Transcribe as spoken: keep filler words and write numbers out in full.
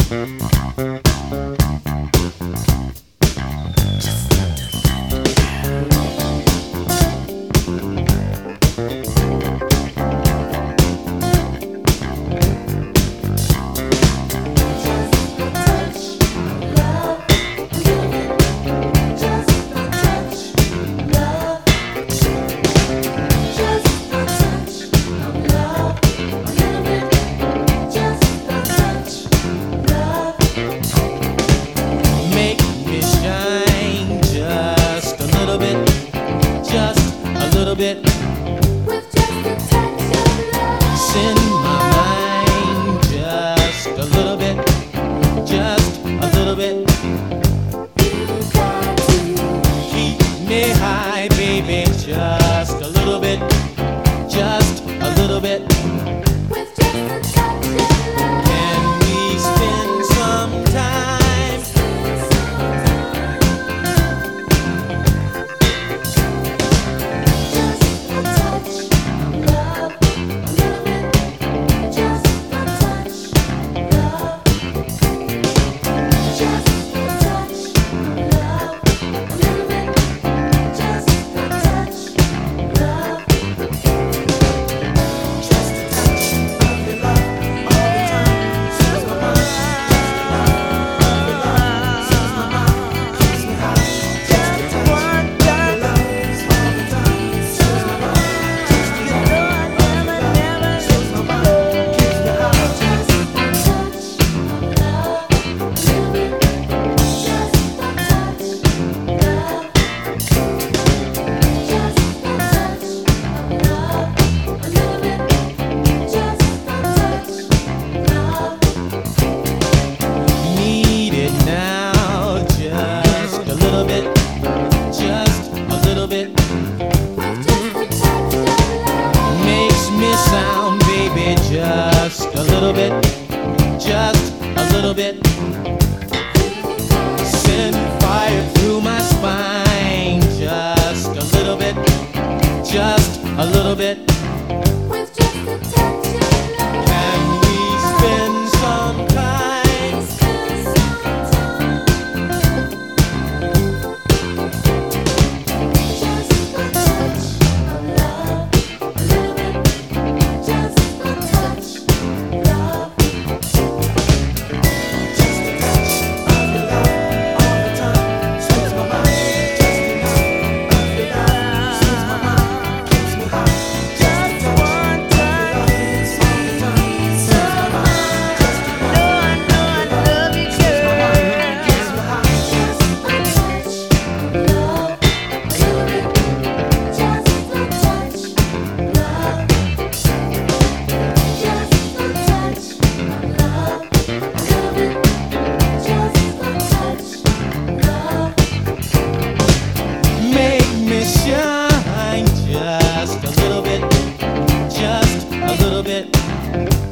Bit with just a touch of love. Send my mind just a little bit, just a little bit. You got to keep me high, baby, just a little bit, just a little bit. With just a touch of love. Can we spend some time? Just a little bit, just a little bit. Send fire through my spine. Just a little bit, just a little bit. With just a touch of love. Can we spend some time? Spend some time. Just a touch of love. A little bit, just a touch. Just a little bit, just a little bit.